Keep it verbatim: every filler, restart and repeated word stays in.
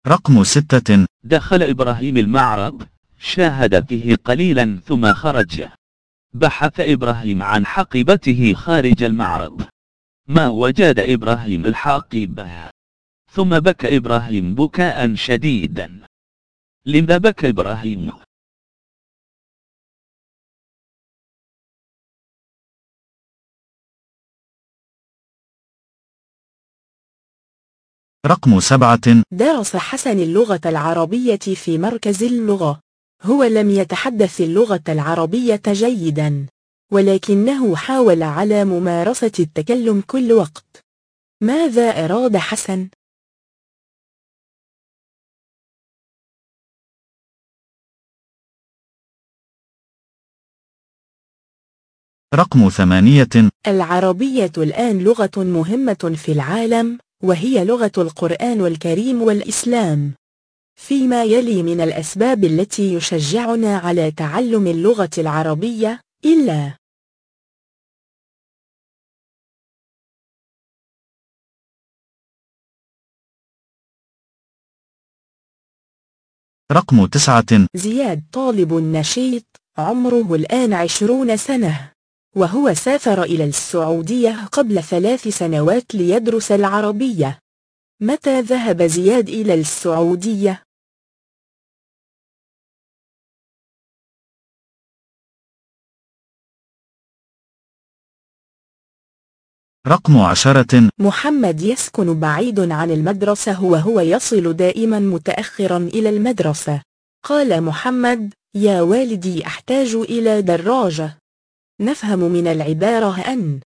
رقم ستة. دخل إبراهيم المعرض، شاهد فيه قليلا ثم خرج. بحث إبراهيم عن حقيبته خارج المعرض، ما وجد إبراهيم الحقيبة، ثم بكى إبراهيم بكاء شديدا. لما بكى إبراهيم؟ رقم سبعة. درس حسن اللغة العربية في مركز اللغة. هو لم يتحدث اللغة العربية جيدا، ولكنه حاول على ممارسة التكلم كل وقت. ماذا أراد حسن؟ رقم ثمانية. العربية الآن لغة مهمة في العالم، وهي لغة القرآن الكريم والإسلام. فيما يلي من الأسباب التي يشجعنا على تعلم اللغة العربية، إلا رقم تسعة. زياد طالب نشيط، عمره الآن عشرون سنة، وهو سافر إلى السعودية قبل ثلاث سنوات ليدرس العربية. متى ذهب زياد إلى السعودية؟ رقم عشرة. محمد يسكن بعيد عن المدرسة وهو يصل دائما متأخرا إلى المدرسة. قال محمد: يا والدي أحتاج إلى دراجة. نفهم من العبارة أن